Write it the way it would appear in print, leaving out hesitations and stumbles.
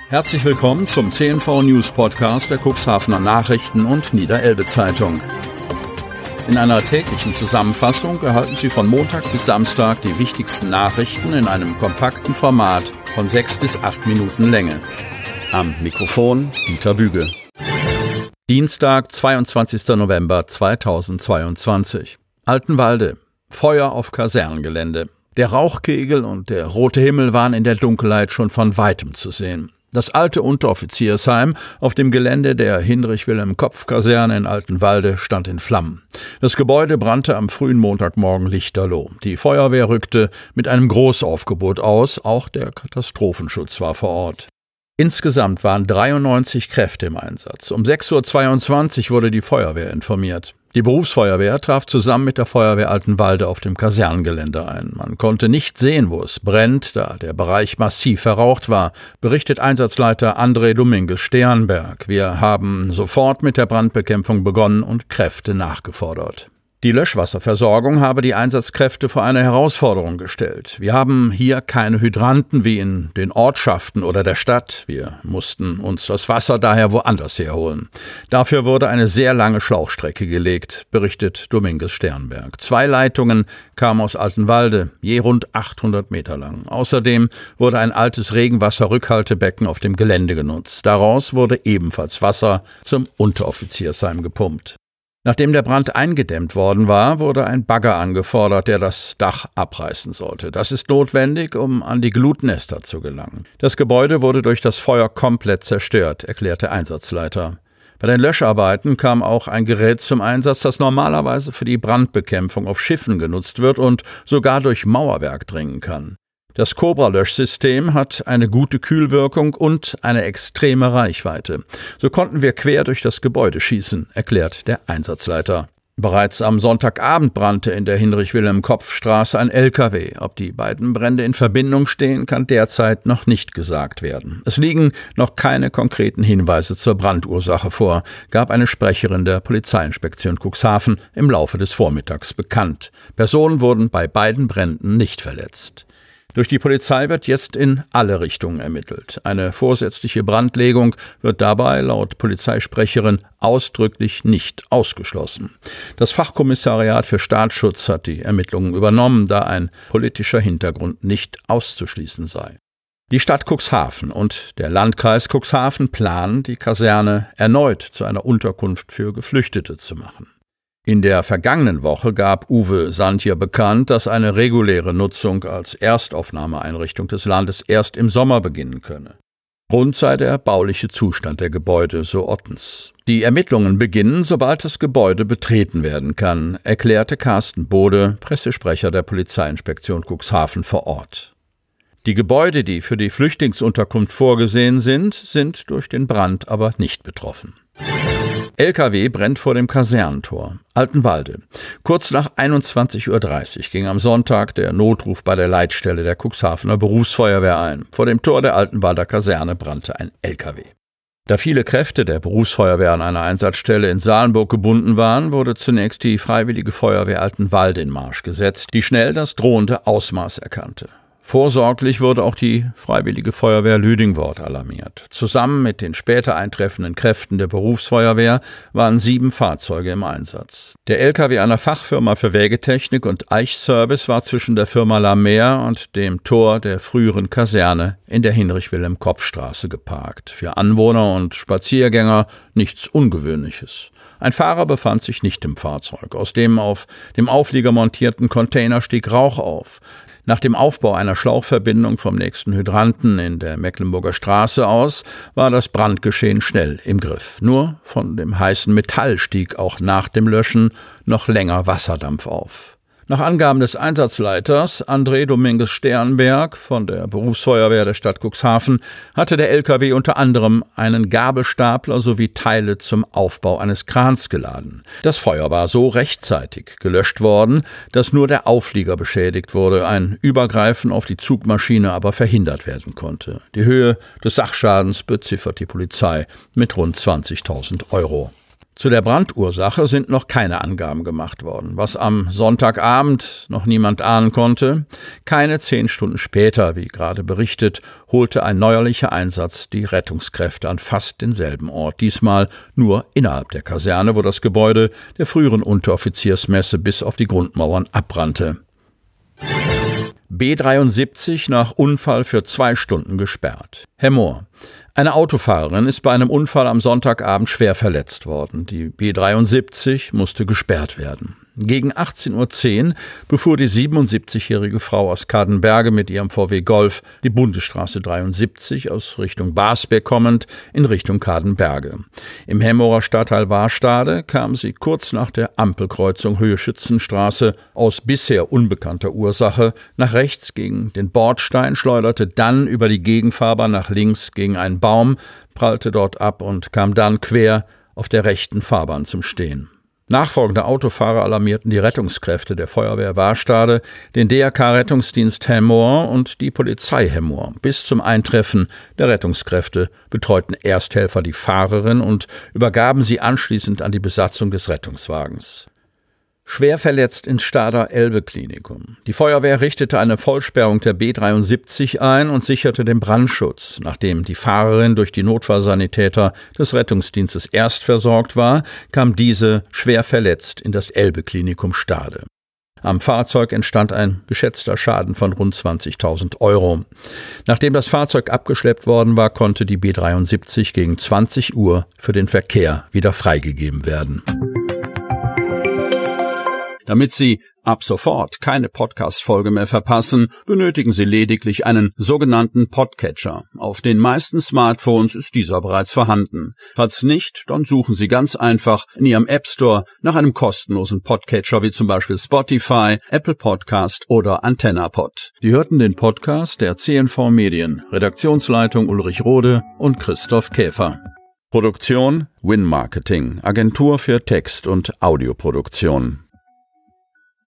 Herzlich willkommen zum CNV News Podcast der Cuxhavener Nachrichten und Niederelbe Zeitung. In einer täglichen Zusammenfassung erhalten Sie von Montag bis Samstag die wichtigsten Nachrichten in einem kompakten Format von 6 bis 8 Minuten Länge. Am Mikrofon Dieter Büge. Dienstag, 22. November 2022. Altenwalde. Feuer auf Kasernengelände. Der Rauchkegel und der rote Himmel waren in der Dunkelheit schon von Weitem zu sehen. Das alte Unteroffiziersheim auf dem Gelände der Hinrich-Wilhelm-Kopf-Kaserne in Altenwalde stand in Flammen. Das Gebäude brannte am frühen Montagmorgen lichterloh. Die Feuerwehr rückte mit einem Großaufgebot aus, auch der Katastrophenschutz war vor Ort. Insgesamt waren 93 Kräfte im Einsatz. Um 6:22 Uhr wurde die Feuerwehr informiert. Die Berufsfeuerwehr traf zusammen mit der Feuerwehr Altenwalde auf dem Kasernengelände ein. Man konnte nicht sehen, wo es brennt, da der Bereich massiv verraucht war, berichtet Einsatzleiter André Dominguez-Sternberg. Wir haben sofort mit der Brandbekämpfung begonnen und Kräfte nachgefordert. Die Löschwasserversorgung habe die Einsatzkräfte vor eine Herausforderung gestellt. Wir haben hier keine Hydranten wie in den Ortschaften oder der Stadt. Wir mussten uns das Wasser daher woanders herholen. Dafür wurde eine sehr lange Schlauchstrecke gelegt, berichtet Dominguez-Sternberg. 2 Leitungen kamen aus Altenwalde, je rund 800 Meter lang. Außerdem wurde ein altes Regenwasserrückhaltebecken auf dem Gelände genutzt. Daraus wurde ebenfalls Wasser zum Unteroffiziersheim gepumpt. Nachdem der Brand eingedämmt worden war, wurde ein Bagger angefordert, der das Dach abreißen sollte. Das ist notwendig, um an die Glutnester zu gelangen. Das Gebäude wurde durch das Feuer komplett zerstört, erklärte Einsatzleiter. Bei den Löscharbeiten kam auch ein Gerät zum Einsatz, das normalerweise für die Brandbekämpfung auf Schiffen genutzt wird und sogar durch Mauerwerk dringen kann. Das Cobra-Löschsystem hat eine gute Kühlwirkung und eine extreme Reichweite. So konnten wir quer durch das Gebäude schießen, erklärt der Einsatzleiter. Bereits am Sonntagabend brannte in der Hinrich-Wilhelm-Kopf-Straße ein LKW. Ob die beiden Brände in Verbindung stehen, kann derzeit noch nicht gesagt werden. Es liegen noch keine konkreten Hinweise zur Brandursache vor, gab eine Sprecherin der Polizeiinspektion Cuxhaven im Laufe des Vormittags bekannt. Personen wurden bei beiden Bränden nicht verletzt. Durch die Polizei wird jetzt in alle Richtungen ermittelt. Eine vorsätzliche Brandlegung wird dabei laut Polizeisprecherin ausdrücklich nicht ausgeschlossen. Das Fachkommissariat für Staatsschutz hat die Ermittlungen übernommen, da ein politischer Hintergrund nicht auszuschließen sei. Die Stadt Cuxhaven und der Landkreis Cuxhaven planen, die Kaserne erneut zu einer Unterkunft für Geflüchtete zu machen. In der vergangenen Woche gab Uwe Santier bekannt, dass eine reguläre Nutzung als Erstaufnahmeeinrichtung des Landes erst im Sommer beginnen könne. Grund sei der bauliche Zustand der Gebäude, so Ottens. Die Ermittlungen beginnen, sobald das Gebäude betreten werden kann, erklärte Carsten Bode, Pressesprecher der Polizeiinspektion Cuxhaven vor Ort. Die Gebäude, die für die Flüchtlingsunterkunft vorgesehen sind durch den Brand aber nicht betroffen. LKW brennt vor dem Kasernentor. Altenwalde. Kurz nach 21:30 Uhr ging am Sonntag der Notruf bei der Leitstelle der Cuxhavener Berufsfeuerwehr ein. Vor dem Tor der Altenwalder Kaserne brannte ein LKW. Da viele Kräfte der Berufsfeuerwehr an einer Einsatzstelle in Salenburg gebunden waren, wurde zunächst die Freiwillige Feuerwehr Altenwalde in Marsch gesetzt, die schnell das drohende Ausmaß erkannte. Vorsorglich wurde auch die Freiwillige Feuerwehr Lüdingwort alarmiert. Zusammen mit den später eintreffenden Kräften der Berufsfeuerwehr waren 7 Fahrzeuge im Einsatz. Der LKW einer Fachfirma für Wegetechnik und Eichservice war zwischen der Firma Lamer und dem Tor der früheren Kaserne in der Hinrich-Wilhelm-Kopf-Straße geparkt. Für Anwohner und Spaziergänger nichts Ungewöhnliches. Ein Fahrer befand sich nicht im Fahrzeug. Aus dem auf dem Auflieger montierten Container stieg Rauch auf. Nach dem Aufbau einer Schlauchverbindung vom nächsten Hydranten in der Mecklenburger Straße aus war das Brandgeschehen schnell im Griff. Nur von dem heißen Metall stieg auch nach dem Löschen noch länger Wasserdampf auf. Nach Angaben des Einsatzleiters André Dominguez-Sternberg von der Berufsfeuerwehr der Stadt Cuxhaven hatte der LKW unter anderem einen Gabelstapler sowie Teile zum Aufbau eines Krans geladen. Das Feuer war so rechtzeitig gelöscht worden, dass nur der Auflieger beschädigt wurde, ein Übergreifen auf die Zugmaschine aber verhindert werden konnte. Die Höhe des Sachschadens beziffert die Polizei mit rund 20.000 €. Zu der Brandursache sind noch keine Angaben gemacht worden. Was am Sonntagabend noch niemand ahnen konnte, keine 10 Stunden später, wie gerade berichtet, holte ein neuerlicher Einsatz die Rettungskräfte an fast denselben Ort. Diesmal nur innerhalb der Kaserne, wo das Gebäude der früheren Unteroffiziersmesse bis auf die Grundmauern abbrannte. B73 nach Unfall für 2 Stunden gesperrt. Hemmoor. Eine Autofahrerin ist bei einem Unfall am Sonntagabend schwer verletzt worden. Die B73 musste gesperrt werden. Gegen 18:10 Uhr befuhr die 77-jährige Frau aus Kadenberge mit ihrem VW Golf die Bundesstraße 73 aus Richtung Basbeck kommend in Richtung Kadenberge. Im Hemmoorer Stadtteil Warstade kam sie kurz nach der Ampelkreuzung Höhe Schützenstraße aus bisher unbekannter Ursache nach rechts gegen den Bordstein, schleuderte dann über die Gegenfahrbahn nach links gegen einen Baum, prallte dort ab und kam dann quer auf der rechten Fahrbahn zum Stehen. Nachfolgende Autofahrer alarmierten die Rettungskräfte der Feuerwehr Warstade, den DRK-Rettungsdienst Hemmoor und die Polizei Hemmoor. Bis zum Eintreffen der Rettungskräfte betreuten Ersthelfer die Fahrerin und übergaben sie anschließend an die Besatzung des Rettungswagens. Schwer verletzt ins Stader Elbe-Klinikum. Die Feuerwehr richtete eine Vollsperrung der B73 ein und sicherte den Brandschutz. Nachdem die Fahrerin durch die Notfallsanitäter des Rettungsdienstes erst versorgt war, kam diese schwer verletzt in das Elbe-Klinikum Stade. Am Fahrzeug entstand ein geschätzter Schaden von rund 20.000 €. Nachdem das Fahrzeug abgeschleppt worden war, konnte die B73 gegen 20 Uhr für den Verkehr wieder freigegeben werden. Damit Sie ab sofort keine Podcast-Folge mehr verpassen, benötigen Sie lediglich einen sogenannten Podcatcher. Auf den meisten Smartphones ist dieser bereits vorhanden. Falls nicht, dann suchen Sie ganz einfach in Ihrem App Store nach einem kostenlosen Podcatcher wie zum Beispiel Spotify, Apple Podcast oder AntennaPod. Sie hörten den Podcast der CNV Medien, Redaktionsleitung Ulrich Rode und Christoph Käfer. Produktion Win Marketing, Agentur für Text- und Audioproduktion.